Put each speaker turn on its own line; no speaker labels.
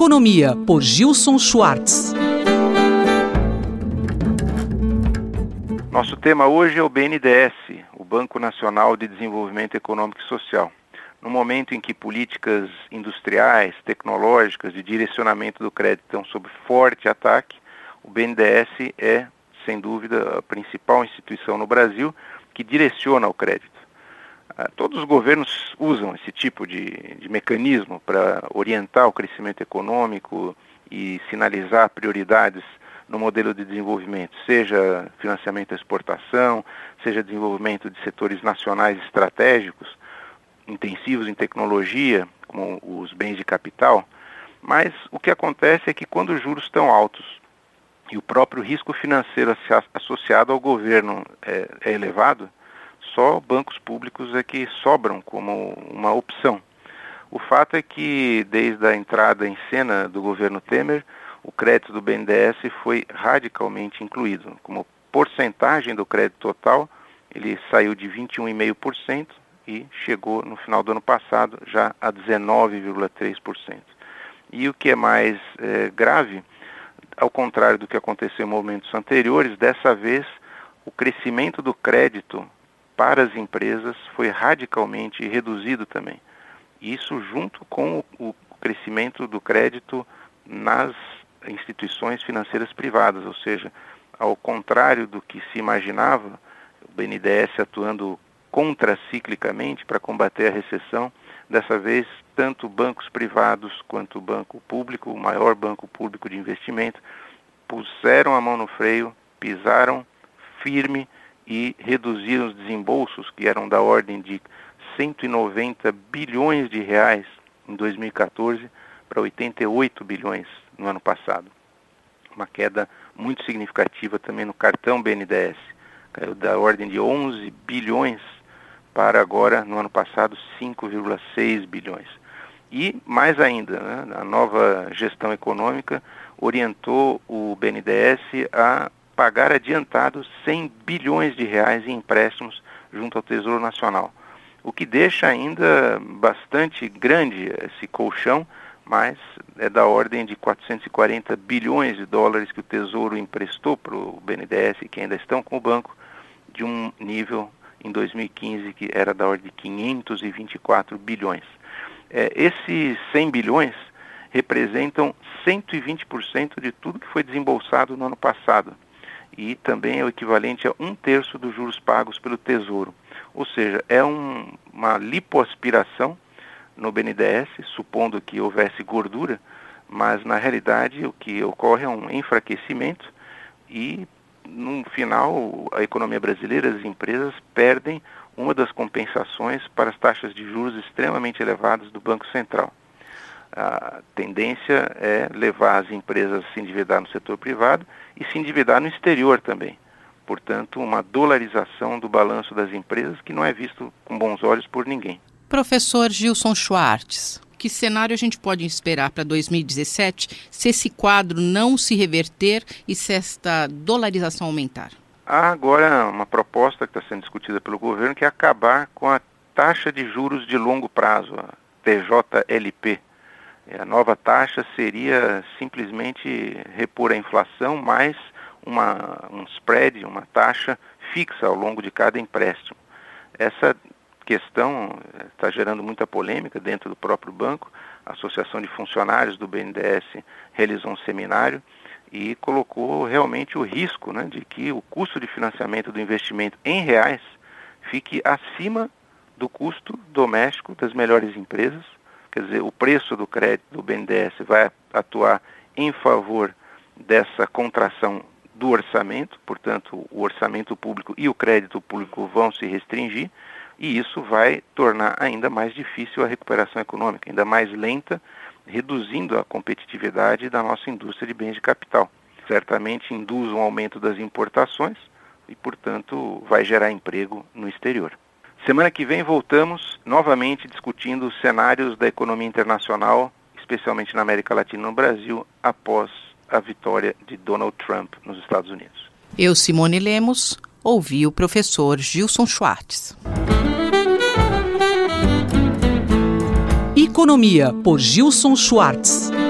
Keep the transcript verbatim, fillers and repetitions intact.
Economia, por Gilson Schwartz.
Nosso tema hoje é o B N D E S, o Banco Nacional de Desenvolvimento Econômico e Social. No momento em que políticas industriais, tecnológicas, de direcionamento do crédito estão sob forte ataque, o B N D E S é, sem dúvida, a principal instituição no Brasil que direciona o crédito. Todos os governos usam esse tipo de, de mecanismo para orientar o crescimento econômico e sinalizar prioridades no modelo de desenvolvimento, seja financiamento à exportação, seja desenvolvimento de setores nacionais estratégicos, intensivos em tecnologia, como os bens de capital. Mas o que acontece é que quando os juros estão altos e o próprio risco financeiro associado ao governo é, é elevado, só bancos públicos é que sobram como uma opção. O fato é que, desde a entrada em cena do governo Temer, o crédito do B N D E S foi radicalmente incluído. Como porcentagem do crédito total, ele saiu de vinte e um vírgula cinco por cento e chegou, no final do ano passado, já a dezenove vírgula três por cento. E o que é mais é, grave, ao contrário do que aconteceu em momentos anteriores, dessa vez o crescimento do crédito para as empresas foi radicalmente reduzido também. Isso junto com o crescimento do crédito nas instituições financeiras privadas, ou seja, ao contrário do que se imaginava, o B N D E S atuando contraciclicamente para combater a recessão, dessa vez tanto bancos privados quanto o banco público, o maior banco público de investimento, puseram a mão no freio, pisaram firme e reduziram os desembolsos, que eram da ordem de cento e noventa bilhões de reais em dois mil e quatorze para oitenta e oito bilhões no ano passado. Uma queda muito significativa também no cartão B N D E S. Caiu da ordem de onze bilhões para agora, no ano passado, cinco vírgula seis bilhões. E, mais ainda, né, a nova gestão econômica orientou o B N D E S a pagar adiantados cem bilhões de reais em empréstimos junto ao Tesouro Nacional, o que deixa ainda bastante grande esse colchão, mas é da ordem de quatrocentos e quarenta bilhões de dólares que o Tesouro emprestou para o B N D E S, que ainda estão com o banco, de um nível em dois mil e quinze que era da ordem de quinhentos e vinte e quatro bilhões. É, esses cem bilhões representam cento e vinte por cento de tudo que foi desembolsado no ano passado, e também é o equivalente a um terço dos juros pagos pelo Tesouro. Ou seja, é um, uma lipoaspiração no B N D E S, supondo que houvesse gordura, mas na realidade o que ocorre é um enfraquecimento e, no final, a economia brasileira, as empresas perdem uma das compensações para as taxas de juros extremamente elevadas do Banco Central. A tendência é levar as empresas a se endividar no setor privado e se endividar no exterior também. Portanto, uma dolarização do balanço das empresas que não é visto com bons olhos por ninguém.
Professor Gilson Schwartz, que cenário a gente pode esperar para dois mil e dezessete se esse quadro não se reverter e se esta dolarização aumentar?
Há agora uma proposta que está sendo discutida pelo governo que é acabar com a taxa de juros de longo prazo, a T J L P. A nova taxa seria simplesmente repor a inflação mais uma, um spread, uma taxa fixa ao longo de cada empréstimo. Essa questão está gerando muita polêmica dentro do próprio banco. A Associação de Funcionários do B N D E S realizou um seminário e colocou realmente o risco, né, de que o custo de financiamento do investimento em reais fique acima do custo doméstico das melhores empresas. Quer dizer, o preço do crédito do B N D E S vai atuar em favor dessa contração do orçamento, portanto, o orçamento público e o crédito público vão se restringir, e isso vai tornar ainda mais difícil a recuperação econômica, ainda mais lenta, reduzindo a competitividade da nossa indústria de bens de capital. Certamente induz um aumento das importações e, portanto, vai gerar emprego no exterior. Semana que vem voltamos novamente discutindo os cenários da economia internacional, especialmente na América Latina e no Brasil, após a vitória de Donald Trump nos Estados Unidos.
Eu, Simone Lemos, ouvi o professor Gilson Schwartz. Economia, por Gilson Schwartz.